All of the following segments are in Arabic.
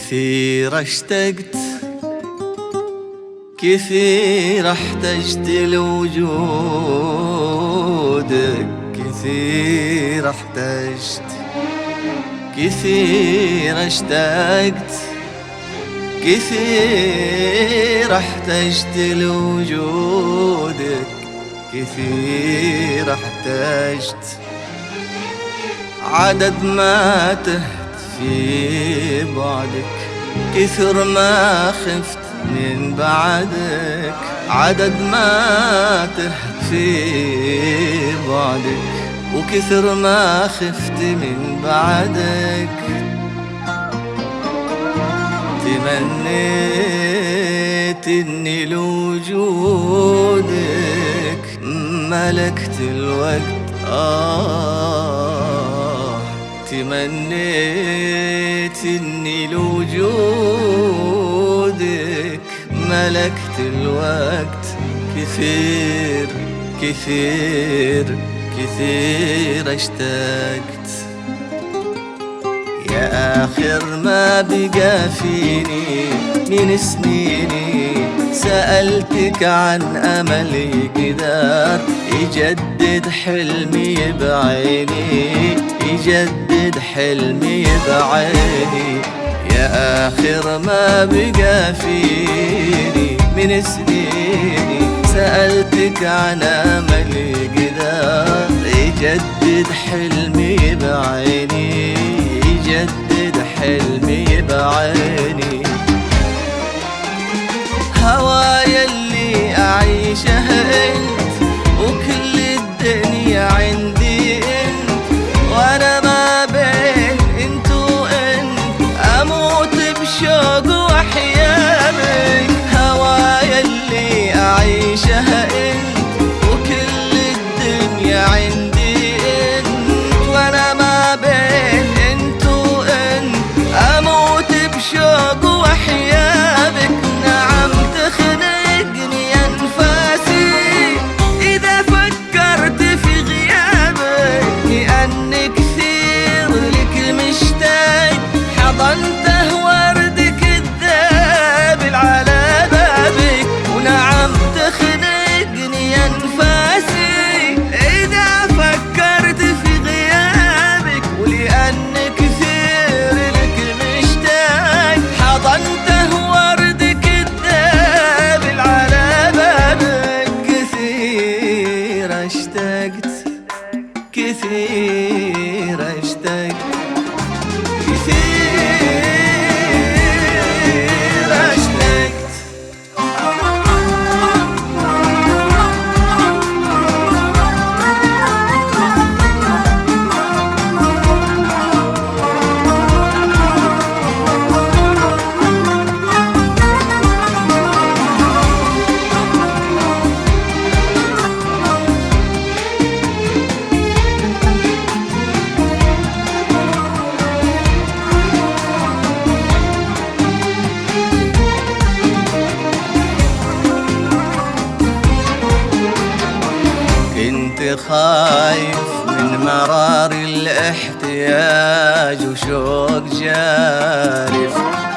كثير اشتقت، كثير احتجت لوجودك، كثير احتجت، كثير اشتقت، كثير احتجت لوجودك، كثير احتجت. عدد ما تهت في بعدك، كثر ما خفت من بعدك. عدد ما تهت في بعدك، وكثر ما خفت من بعدك. تمنيت اني لوجودك ملكت الوقت، تمنيت اني لوجودك ملكت الوقت. كثير كثير كثير اشتقت، يا آخر ما بقى فيني من سنيني. سألتك عن أمل يقدر يجدد حلمي بعيني، يجدد حلمي بعيني. يا آخر ما بقى فيني من سنيني. سألتك عن أمل يقدر يجدد حلمي بعيني، يجدد حلمي بعيني. هوايا اللي أعيشه أنت، وكل الدنيا عندي أنت، وأنا ما بين أنت وأنت أموت بشوق وأحيا بك. هوايا اللي أعيشه أنت، وكل الدنيا عندي أنت، وأنا ما بين أنت وأنت أموت بشوق وأحيا بك. نعم تخنقني أنفاسي إذا فكرت في غيابك، لأن كثير لك مشتاق حضنته وردك الذابل على بابك. ونعم تخنقني أنفاسي إذا فكرت في غيابك، ولأن كثير لك مشتاق حضنته وردك الذابل على بابك. كثير اشتقت، كثير اشتقت، كثير اشتقت. كنت خايف من مرار الاحتياج وشوق جارف،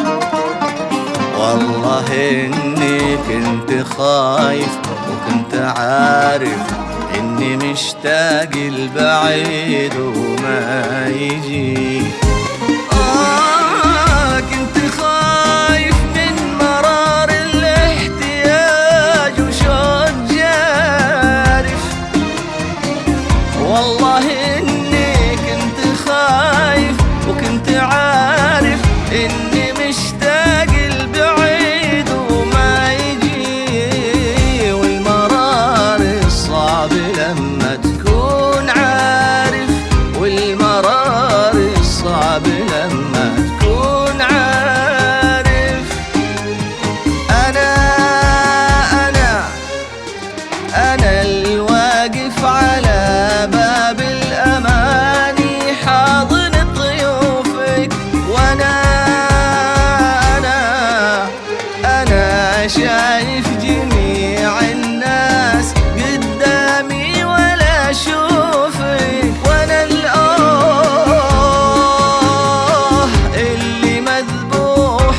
والله إني كنت خايف وكنت عارف إني مشتاق البعيد وما يجي. كنت خايف من مرار الاحتياج وشوق جارف، والله إني كنت خايف وكنت عارف إني مشتاق البعيد وما يجي. والمرار الصعب لما تكون عارف، والمرار الصعب لما تكون عارف. أنا الواقف على باب الأماني حاضن ضيوفك، وأنا شايف جميع الناس قدامي ولا أشوفك. وأنا الآه اللي مذبوح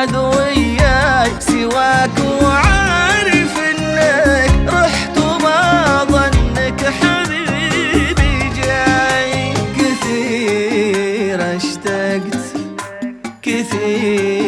أحد وياي سواك، وعارف إنك رحت وما ظنك حبيبي جاي. كثير اشتقت كثير